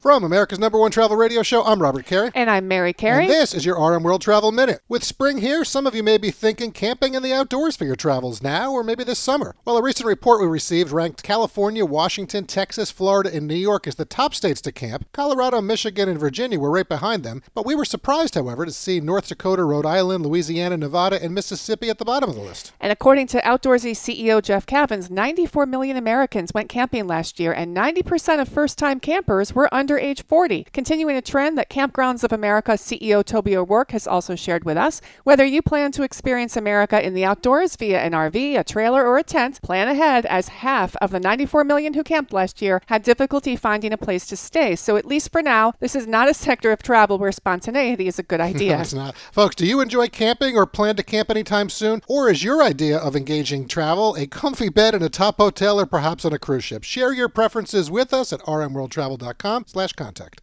From America's #1 travel radio show, I'm Robert Carey. And I'm Mary Carey. And this is your RM World Travel Minute. With spring here, some of you may be thinking camping in the outdoors for your travels now or maybe this summer. Well, a recent report we received ranked California, Washington, Texas, Florida, and New York as the top states to camp. Colorado, Michigan, and Virginia were right behind them. But we were surprised, however, to see North Dakota, Rhode Island, Louisiana, Nevada, and Mississippi at the bottom of the list. And according to Outdoorsy CEO Jeff Cavins, 94 million Americans went camping last year, and 90% of first-time campers were under age 40. Continuing a trend that Campgrounds of America CEO Toby O'Rourke has also shared with us. Whether you plan to experience America in the outdoors via an RV, a trailer, or a tent, plan ahead, as half of the 94 million who camped last year had difficulty finding a place to stay. So at least for now, this is not a sector of travel where spontaneity is a good idea. No, it's not. Folks, do you enjoy camping or plan to camp anytime soon? Or is your idea of engaging travel a comfy bed in a top hotel or perhaps on a cruise ship? Share your preferences with us at rmworldtravel.com/contact.